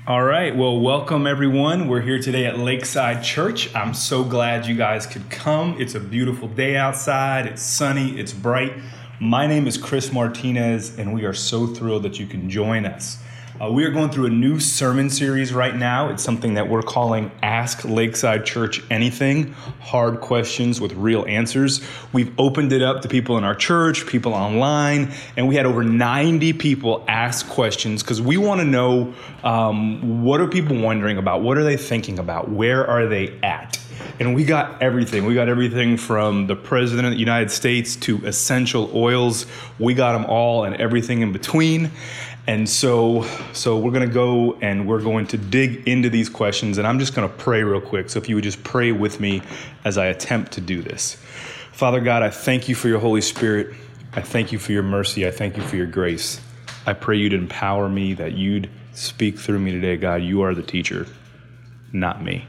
All right, well, welcome everyone. We're here today at Lakeside Church. I'm so glad you guys could come. It's a beautiful day outside. It's sunny, it's bright. My name is Chris Martinez, and we are so thrilled that you can join us. We are going through a new sermon series right now. It's something that we're calling Ask Lakeside Church Anything, hard questions with real answers. We've opened it up to people in our church, people online, and we had over 90 people ask questions because we want to know what are people wondering about? What are they thinking about? Where are they at? And we got everything. We got everything from the President of the United States to essential oils. We got them all and everything in between. And so we're going to go and we're going to dig into these questions. And I'm just going to pray real quick. So if you would just pray with me as I attempt to do this. Father God, I thank you for your Holy Spirit. I thank you for your mercy. I thank you for your grace. I pray you'd empower me, that you'd speak through me today, God. You are the teacher, not me.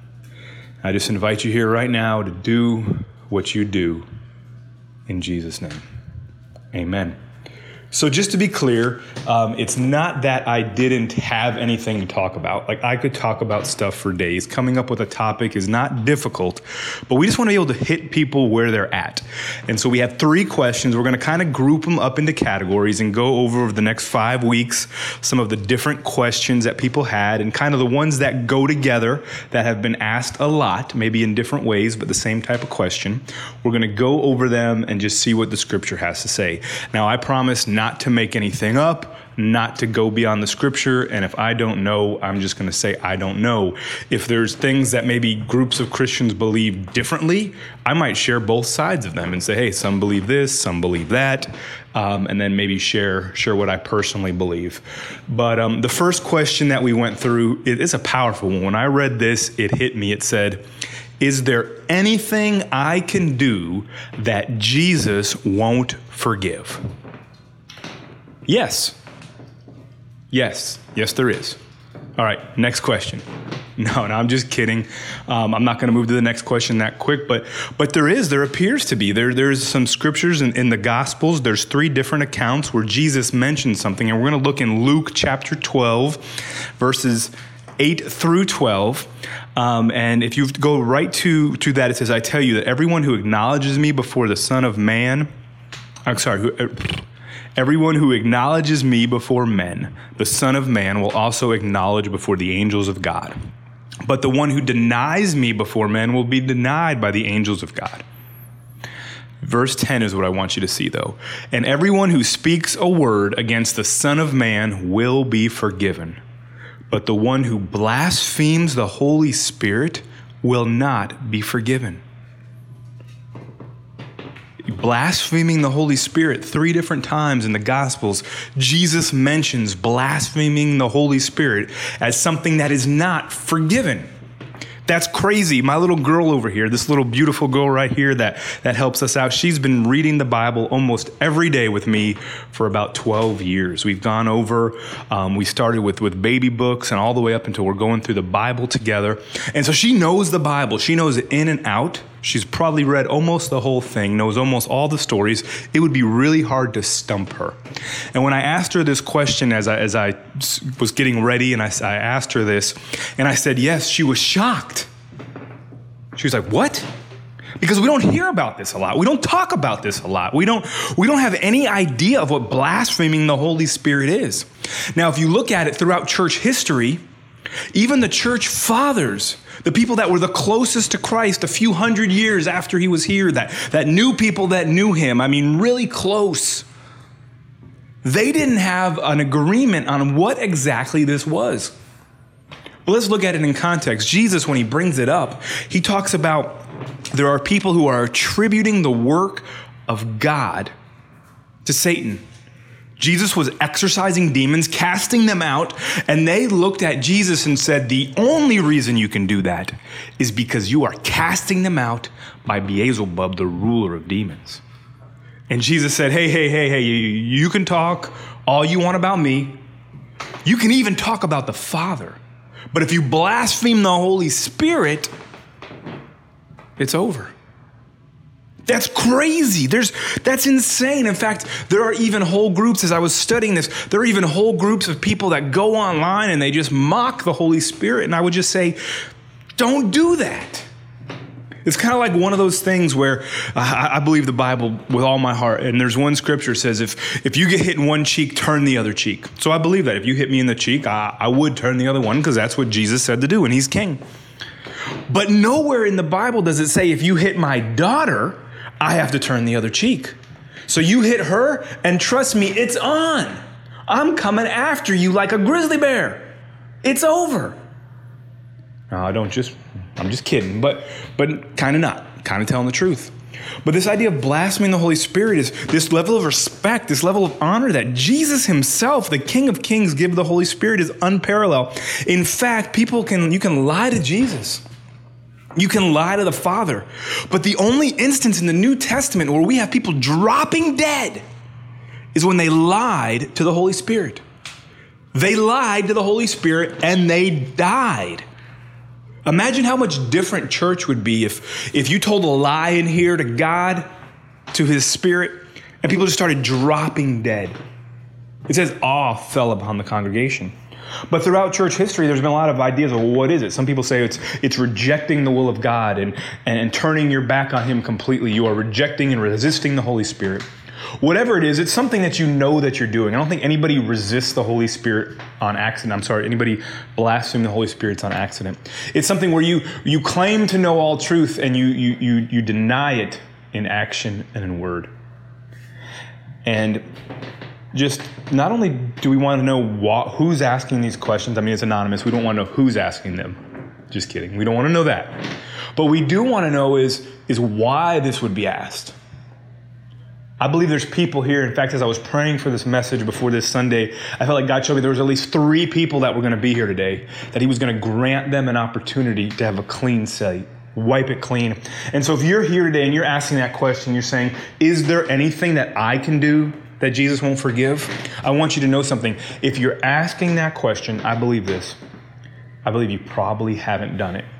I just invite you here right now to do what you do in Jesus' name. Amen. So just to be clear, it's not that I didn't have anything to talk about. Like, I could talk about stuff for days. Coming up with a topic is not difficult, but we just want to be able to hit people where they're at. And so we have 3 questions. We're going to kind of group them up into categories and go over the next 5 weeks some of the different questions that people had and kind of the ones that go together that have been asked a lot, maybe in different ways, but the same type of question. We're going to go over them and just see what the scripture has to say. Now, I promise not to make anything up, not to go beyond the scripture. And if I don't know, I'm just going to say I don't know. If there's things that maybe groups of Christians believe differently, I might share both sides of them and say, hey, some believe this, some believe that, and then maybe share what I personally believe. But the first question that we went through, it is a powerful one. When I read this, it hit me. It said, is there anything I can do that Jesus won't forgive? Yes. Yes, there is. All right, next question. No, I'm just kidding. I'm not going to move to the next question that quick, but there appears to be. There's some scriptures in the Gospels. There's 3 different accounts where Jesus mentioned something, and we're going to look in Luke chapter 12, verses 8 through 12. And if you go right to that, it says, I tell you that everyone who acknowledges me before the Son of Man, everyone who acknowledges me before men, the Son of Man will also acknowledge before the angels of God. But the one who denies me before men will be denied by the angels of God. Verse 10 is what I want you to see, though. And everyone who speaks a word against the Son of Man will be forgiven. But the one who blasphemes the Holy Spirit will not be forgiven. Blaspheming the Holy Spirit 3 different times in the Gospels. Jesus mentions blaspheming the Holy Spirit as something that is not forgiven. That's crazy. My little girl over here, this little beautiful girl right here that helps us out, she's been reading the Bible almost every day with me for about 12 years. We've gone over, we started with baby books and all the way up until we're going through the Bible together. And so she knows the Bible. She knows it in and out. She's probably read almost the whole thing, knows almost all the stories. It would be really hard to stump her. And when I asked her this question as I was getting ready, and I asked her this, and I said yes, she was shocked. She was like, what? Because we don't hear about this a lot. We don't talk about this a lot. We don't have any idea of what blaspheming the Holy Spirit is. Now, if you look at it throughout church history, even the church fathers, the people that were the closest to Christ a few hundred years after he was here, that knew people that knew him, I mean, really close, they didn't have an agreement on what exactly this was. But let's look at it in context. Jesus, when he brings it up, he talks about there are people who are attributing the work of God to Satan. Jesus was exorcising demons, casting them out, and they looked at Jesus and said, the only reason you can do that is because you are casting them out by Beelzebub, the ruler of demons. And Jesus said, hey, you can talk all you want about me. You can even talk about the Father. But if you blaspheme the Holy Spirit, it's over. That's crazy. That's insane. In fact, there are even whole groups, as I was studying this, there are even whole groups of people that go online and they just mock the Holy Spirit. And I would just say, don't do that. It's kind of like one of those things where I believe the Bible with all my heart. And there's one scripture says, if you get hit in one cheek, turn the other cheek. So I believe that if you hit me in the cheek, I would turn the other one, because that's what Jesus said to do, and he's king. But nowhere in the Bible does it say, if you hit my daughter, I have to turn the other cheek. So you hit her, and trust me, it's on. I'm coming after you like a grizzly bear. It's over. No, I'm just kidding, but kind of not, kind of telling the truth. But this idea of blaspheming the Holy Spirit is this level of respect, this level of honor that Jesus himself, the King of Kings, give the Holy Spirit is unparalleled. In fact, you can lie to Jesus. You can lie to the Father. But the only instance in the New Testament where we have people dropping dead is when they lied to the Holy Spirit. They lied to the Holy Spirit and they died. Imagine how much different church would be if you told a lie in here to God, to his Spirit, and people just started dropping dead. It says awe fell upon the congregation. But throughout church history, there's been a lot of ideas of, well, what is it? Some people say it's rejecting the will of God and turning your back on him completely. You are rejecting and resisting the Holy Spirit. Whatever it is, it's something that you know that you're doing. I don't think anybody resists the Holy Spirit on accident. Anybody blasphemes the Holy Spirit on accident. It's something where you claim to know all truth and you deny it in action and in word. And just not only do we want to know who's asking these questions. I mean, it's anonymous. We don't want to know who's asking them. Just kidding. We don't want to know that. But we do want to know is why this would be asked. I believe there's people here. In fact, as I was praying for this message before this Sunday, I felt like God showed me there was at least 3 people that were going to be here today, that he was going to grant them an opportunity to have a clean slate, wipe it clean. And so if you're here today and you're asking that question, you're saying, is there anything that I can do that Jesus won't forgive? I want you to know something. If you're asking that question, I believe this. I believe you probably haven't done it.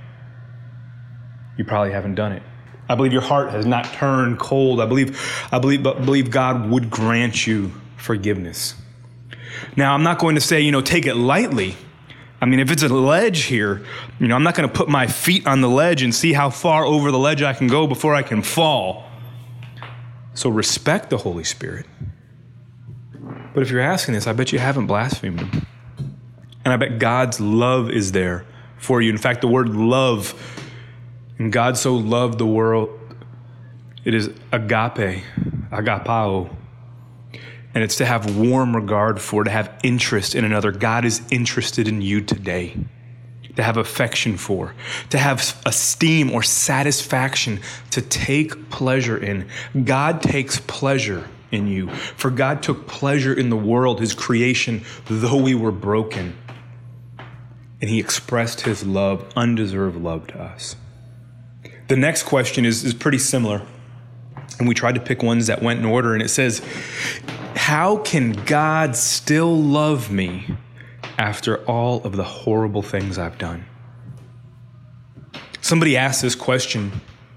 You probably haven't done it. I believe your heart has not turned cold. I believe God would grant you forgiveness. Now, I'm not going to say, take it lightly. I mean, if it's a ledge here, I'm not going to put my feet on the ledge and see how far over the ledge I can go before I can fall. So respect the Holy Spirit. But if you're asking this, I bet you haven't blasphemed him. And I bet God's love is there for you. In fact, the word love, and God so loved the world, it is agape, agapao. And it's to have warm regard for, to have interest in another. God is interested in you today. To have affection for, to have esteem or satisfaction, to take pleasure in. God takes pleasure in you. For God took pleasure in the world, his creation, though we were broken. And he expressed his love, undeserved love to us. The next question is pretty similar. And we tried to pick ones that went in order. And it says, how can God still love me after all of the horrible things I've done? Somebody asked this question,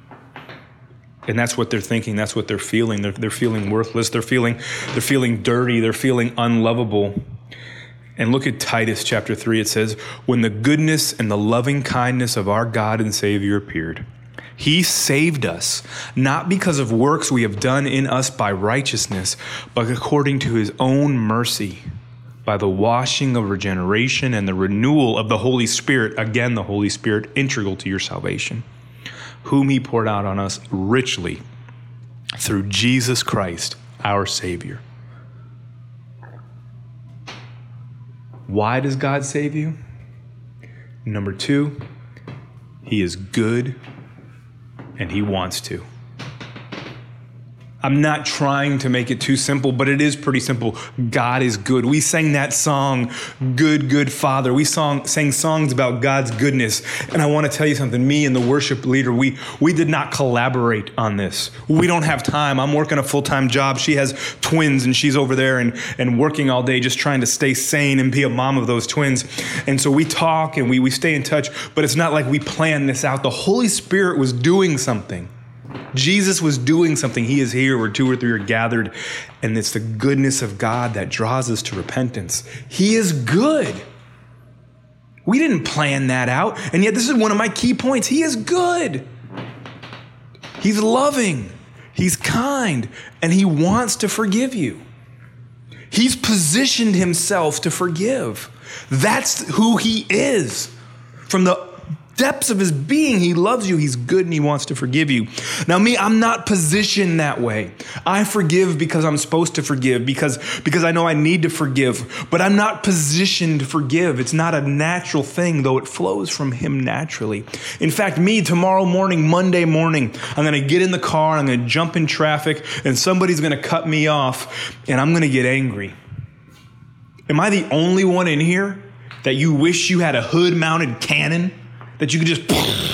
and that's what they're thinking. That's what they're feeling. They're feeling worthless. They're feeling dirty. They're feeling unlovable. And look at Titus chapter 3. It says, when the goodness and the loving kindness of our God and Savior appeared, he saved us, not because of works we have done in us by righteousness, but according to his own mercy, by the washing of regeneration and the renewal of the Holy Spirit. Again, the Holy Spirit integral to your salvation, whom he poured out on us richly through Jesus Christ, our Savior. Why does God save you? Number 2, he is good and he wants to. I'm not trying to make it too simple, but it is pretty simple. God is good. We sang that song, Good, Good Father. We sang songs about God's goodness. And I want to tell you something. Me and the worship leader, we did not collaborate on this. We don't have time. I'm working a full-time job. She has twins and she's over there and working all day just trying to stay sane and be a mom of those twins. And so we talk and we stay in touch, but it's not like we planned this out. The Holy Spirit was doing something. Jesus was doing something. He is here where 2 or 3 are gathered, and it's the goodness of God that draws us to repentance. He is good. We didn't plan that out, and yet this is one of my key points. He is good. He's loving. He's kind, and he wants to forgive you. He's positioned himself to forgive. That's who he is. From the depths of his being, he loves you, he's good, and he wants to forgive you. Now me, I'm not positioned that way. I forgive because I'm supposed to forgive, because I know I need to forgive, but I'm not positioned to forgive. It's not a natural thing, though it flows from him naturally. In fact, me, tomorrow morning, Monday morning, I'm going to get in the car, I'm going to jump in traffic, and somebody's going to cut me off, and I'm going to get angry. Am I the only one in here that you wish you had a hood-mounted cannon that you could just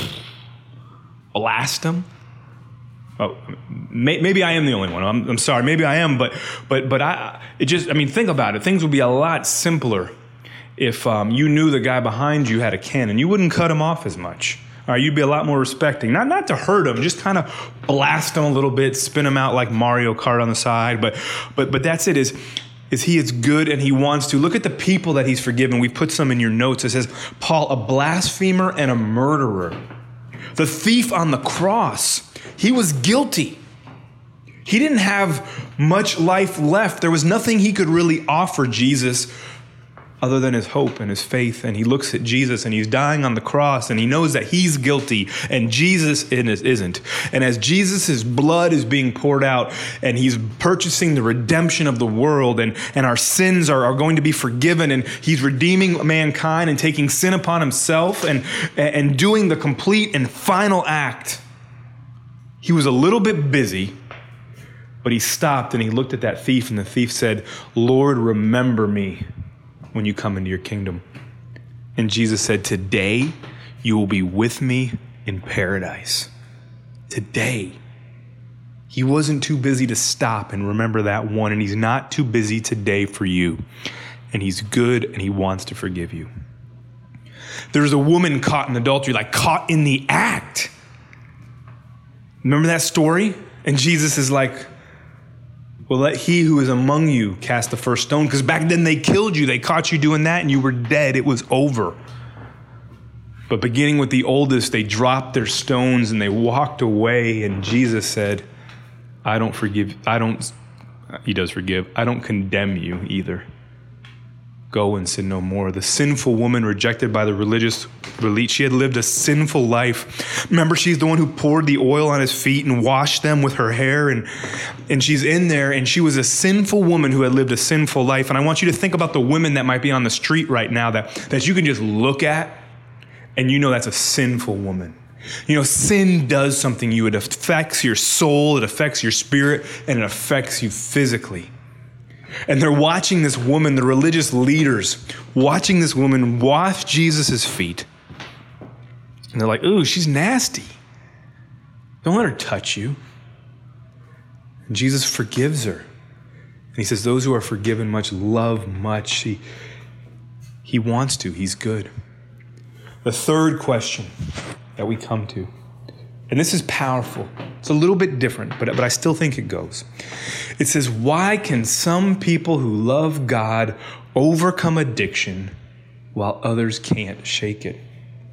blast them? Oh, maybe I am the only one. I'm sorry. Maybe I am, but think about it. Things would be a lot simpler if you knew the guy behind you had a cannon. You wouldn't cut him off as much. All right, you'd be a lot more respecting. Not to hurt him, just kind of blast him a little bit, spin him out like Mario Kart on the side. But that's it. Is he is good and he wants to. Look at the people that he's forgiven. We put some in your notes. It says, Paul, a blasphemer and a murderer. The thief on the cross, he was guilty. He didn't have much life left. There was nothing he could really offer Jesus other than his hope and his faith. And he looks at Jesus and he's dying on the cross and he knows that he's guilty and Jesus isn't. And as Jesus' blood is being poured out and he's purchasing the redemption of the world and our sins are going to be forgiven and he's redeeming mankind and taking sin upon himself and doing the complete and final act, he was a little bit busy, but he stopped and he looked at that thief and the thief said, Lord, remember me when you come into your kingdom. And Jesus said, today you will be with me in paradise. Today. He wasn't too busy to stop and remember that one, and he's not too busy today for you. And he's good and he wants to forgive you. There's a woman caught in adultery, like caught in the act. Remember that story? And Jesus is like, well, let he who is among you cast the first stone. Because back then they killed you. They caught you doing that and you were dead. It was over. But beginning with the oldest, they dropped their stones and they walked away. And Jesus said, he does forgive. I don't condemn you either. Go and sin no more. The sinful woman rejected by the religious elite, she had lived a sinful life. Remember, she's the one who poured the oil on his feet and washed them with her hair. And she's in there, and she was a sinful woman who had lived a sinful life. And I want you to think about the women that might be on the street right now that you can just look at, and you know that's a sinful woman. You know, sin does something to you. It affects your soul, it affects your spirit, and it affects you physically. And they're watching this woman, the religious leaders, watching this woman wash Jesus' feet. And they're like, ooh, she's nasty. Don't let her touch you. And Jesus forgives her. And he says, those who are forgiven much love much. He wants to. He's good. The third question that we come to, and this is powerful. It's a little bit different, but I still think it goes. It says, why can some people who love God overcome addiction while others can't shake it?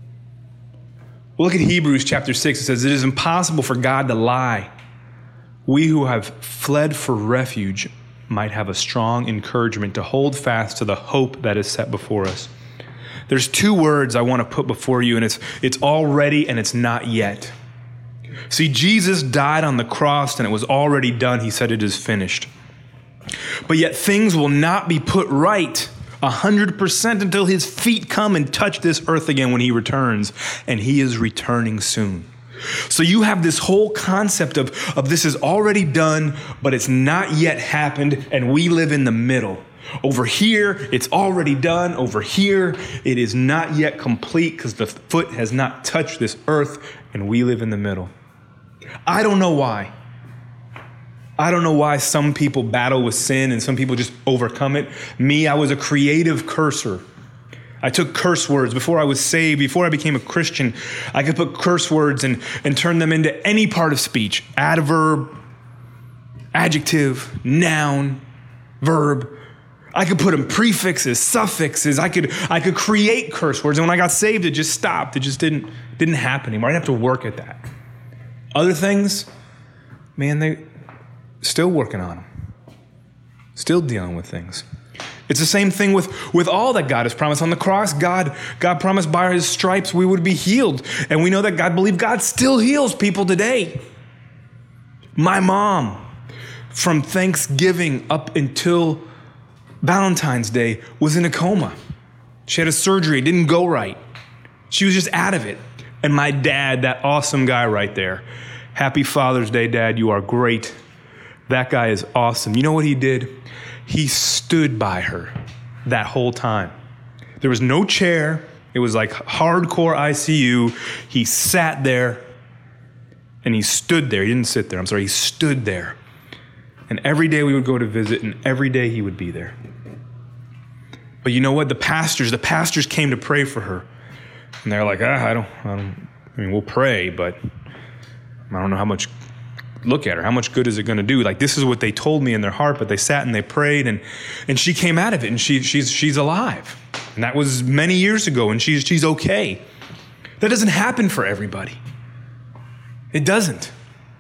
Look at Hebrews chapter 6. It says, it is impossible for God to lie. We who have fled for refuge might have a strong encouragement to hold fast to the hope that is set before us. There's two words I want to put before you, and it's already and it's not yet. See, Jesus died on the cross and it was already done. He said it is finished. But yet things will not be put right 100% until his feet come and touch this earth again when he returns. And he is returning soon. So you have this whole concept of this is already done, but it's not yet happened, and we live in the middle. Over here, it's already done. Over here, it is not yet complete because the foot has not touched this earth, and we live in the middle. I don't know why. I don't know why some people battle with sin and some people just overcome it. Me, I was a creative cursor. I took curse words before I was saved, before I became a Christian. I could put curse words and turn them into any part of speech. Adverb, adjective, noun, verb. I could put in prefixes, suffixes. I could create curse words. And when I got saved, it just stopped. It just didn't happen anymore. I didn't have to work at that. Other things, man, they still working on them. Still dealing with things. It's the same thing with all that God has promised. On the cross, God promised by his stripes we would be healed. And we know that God still heals people today. My mom, from Thanksgiving up until Valentine's Day, was in a coma. She had a surgery. It didn't go right. She was just out of it. And my dad, that awesome guy right there. Happy Father's Day, Dad. You are great. That guy is awesome. You know what he did? He stood by her that whole time. There was no chair. It was like hardcore ICU. He sat there and he stood there. He didn't sit there. He stood there. And every day we would go to visit, and every day he would be there. But you know what? The pastors came to pray for her. And they're like, we'll pray, but I don't know how much. Look at her. How much good is it going to do? Like, this is what they told me in their heart, but they sat and they prayed, and she came out of it, and she's alive. And that was many years ago, and she's okay. That doesn't happen for everybody. It doesn't.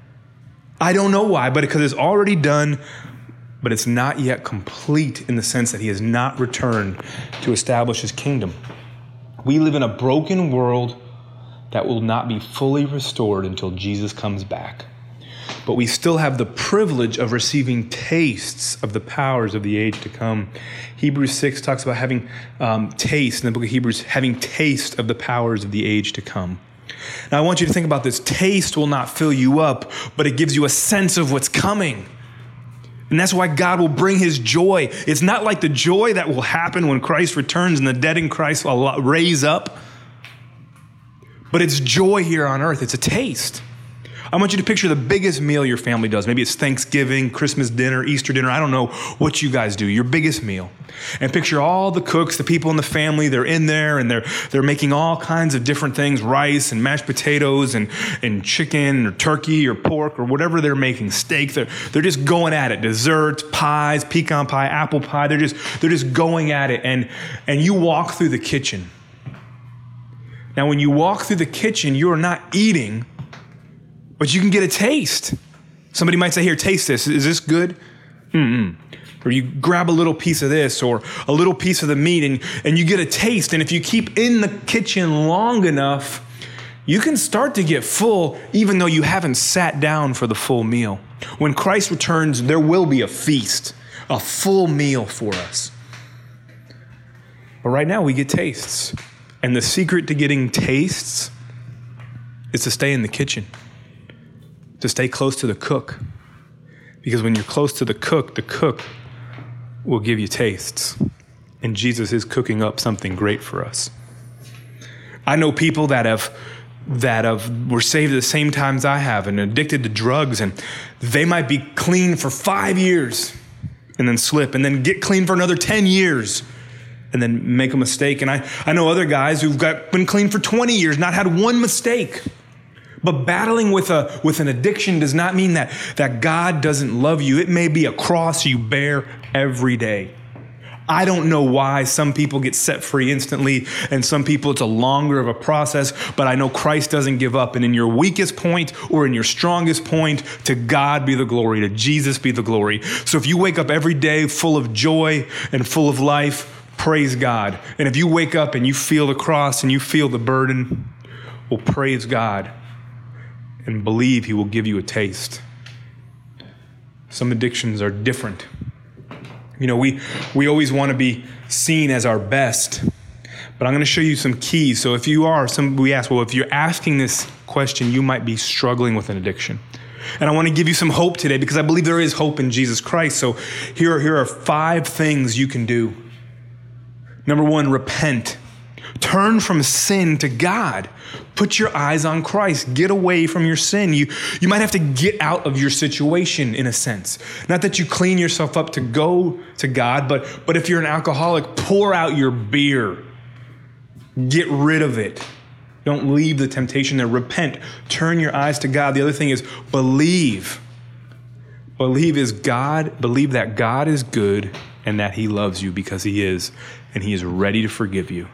I don't know why, but because it's already done, but it's not yet complete in the sense that he has not returned to establish his kingdom. We live in a broken world that will not be fully restored until Jesus comes back. But we still have the privilege of receiving tastes of the powers of the age to come. Hebrews 6 talks about having taste, in the book of Hebrews, having taste of the powers of the age to come. Now I want you to think about this. Taste will not fill you up, but it gives you a sense of what's coming. And that's why God will bring his joy. It's not like the joy that will happen when Christ returns and the dead in Christ will raise up. But it's joy here on earth. It's a taste. I want you to picture the biggest meal your family does. Maybe it's Thanksgiving, Christmas dinner, Easter dinner. I don't know what you guys do. Your biggest meal. And picture all the cooks, the people in the family. They're in there and they're making all kinds of different things. Rice and mashed potatoes and chicken or turkey or pork or whatever they're making. Steak. They're just going at it. Desserts, pies, pecan pie, apple pie. They're just going at it. And you walk through the kitchen. Now, when you walk through the kitchen, you are not eating, but you can get a taste. Somebody might say, here, taste this. Is this good? Or you grab a little piece of this or a little piece of the meat and you get a taste. And if you keep in the kitchen long enough, you can start to get full even though you haven't sat down for the full meal. When Christ returns, there will be a feast, a full meal for us. But right now we get tastes. And the secret to getting tastes is to stay in the kitchen. To stay close to the cook. Because when you're close to the cook will give you tastes. And Jesus is cooking up something great for us. I know people that were saved at the same time as I have and addicted to drugs, and they might be clean for 5 years and then slip and then get clean for another 10 years and then make a mistake. And I know other guys who've been clean for 20 years, not had one mistake. But battling with an addiction does not mean that God doesn't love you. It may be a cross you bear every day. I don't know why some people get set free instantly and some people it's a longer of a process, but I know Christ doesn't give up. And in your weakest point or in your strongest point, to God be the glory, to Jesus be the glory. So if you wake up every day full of joy and full of life, praise God. And if you wake up and you feel the cross and you feel the burden, well, praise God. And believe he will give you a taste. Some addictions are different. You know, we always want to be seen as our best. But I'm going to show you some keys. So if you are, we ask, well, if you're asking this question, you might be struggling with an addiction. And I want to give you some hope today because I believe there is hope in Jesus Christ. So here are 5 things you can do. Number 1, repent. Turn from sin to God. Put your eyes on Christ. Get away from your sin. You might have to get out of your situation in a sense. Not that you clean yourself up to go to God, but if you're an alcoholic, pour out your beer. Get rid of it. Don't leave the temptation there. Repent. Turn your eyes to God. The other thing is believe. Believe that God is good and that he loves you because he is, and he is ready to forgive you.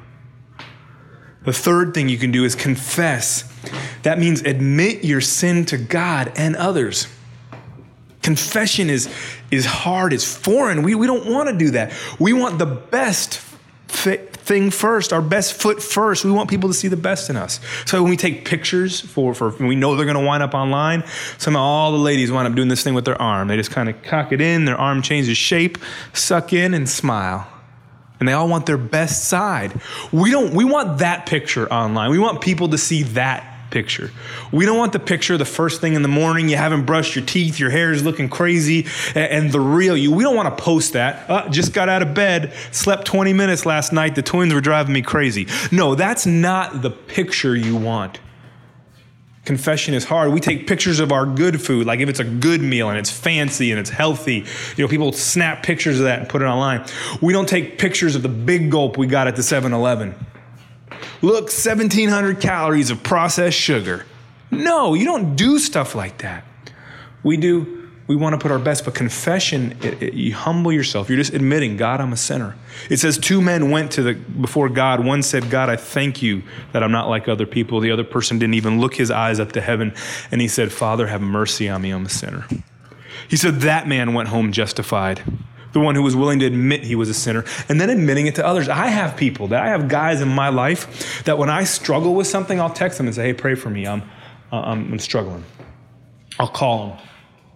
The third thing you can do is confess. That means admit your sin to God and others. Confession is hard, it's foreign. We don't want to do that. We want the best thing first, our best foot first. We want people to see the best in us. So when we take pictures for we know they're going to wind up online, somehow all the ladies wind up doing this thing with their arm. They just kind of cock it in, their arm changes shape, suck in and smile. And they all want their best side. We want that picture online. We want people to see that picture. We don't want the picture the first thing in the morning, you haven't brushed your teeth, your hair is looking crazy, and the real you. We don't want to post that. Just got out of bed, slept 20 minutes last night, the twins were driving me crazy. No, that's not the picture you want. Confession is hard. We take pictures of our good food, like if it's a good meal and it's fancy and it's healthy. People snap pictures of that and put it online. We don't take pictures of the big gulp we got at the 7-Eleven. Look, 1,700 calories of processed sugar. No, you don't do stuff like that. We want to put our best, but confession, you humble yourself. You're just admitting, God, I'm a sinner. It says 2 men went before God. One said, God, I thank you that I'm not like other people. The other person didn't even look his eyes up to heaven. And he said, Father, have mercy on me. I'm a sinner. He said that man went home justified. The one who was willing to admit he was a sinner and then admitting it to others. I have guys in my life that when I struggle with something, I'll text them and say, hey, pray for me. I'm struggling. I'll call them.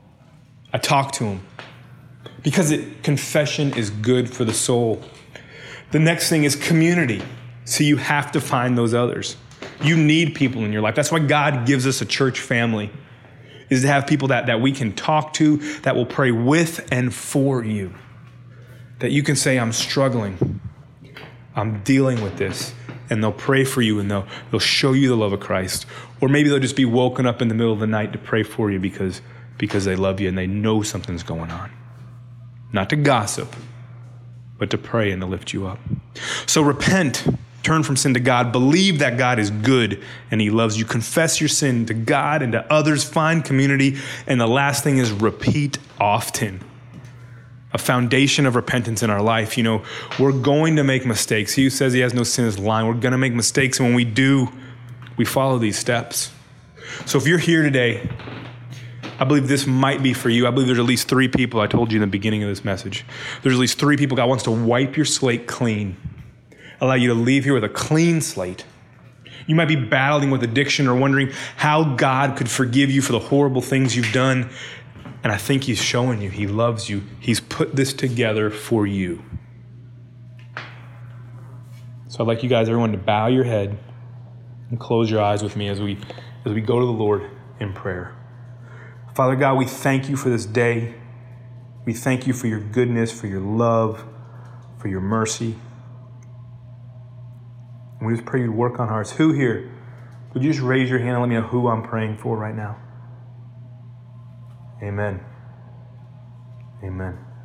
I talk to them because confession is good for the soul. The next thing is community. So you have to find those others. You need people in your life. That's why God gives us a church family, is to have people that we can talk to, that will pray with and for you. That you can say, I'm struggling. I'm dealing with this. And they'll pray for you and they'll show you the love of Christ. Or maybe they'll just be woken up in the middle of the night to pray for you because they love you and they know something's going on. Not to gossip, but to pray and to lift you up. So repent, turn from sin to God, believe that God is good and he loves you. Confess your sin to God and to others, find community. And the last thing is repeat often. A foundation of repentance in our life. We're going to make mistakes. He who says he has no sin is lying. We're going to make mistakes. And when we do, we follow these steps. So if you're here today, I believe this might be for you. I believe there's at least 3 people. I told you in the beginning of this message. There's at least 3 people. God wants to wipe your slate clean. Allow you to leave here with a clean slate. You might be battling with addiction or wondering how God could forgive you for the horrible things you've done. And I think he's showing you, he loves you. He's put this together for you. So I'd like you guys, everyone, to bow your head and close your eyes with me as we go to the Lord in prayer. Father God, we thank you for this day. We thank you for your goodness, for your love, for your mercy. And we just pray you'd work on hearts. Who here? Would you just raise your hand and let me know who I'm praying for right now? Amen. Amen.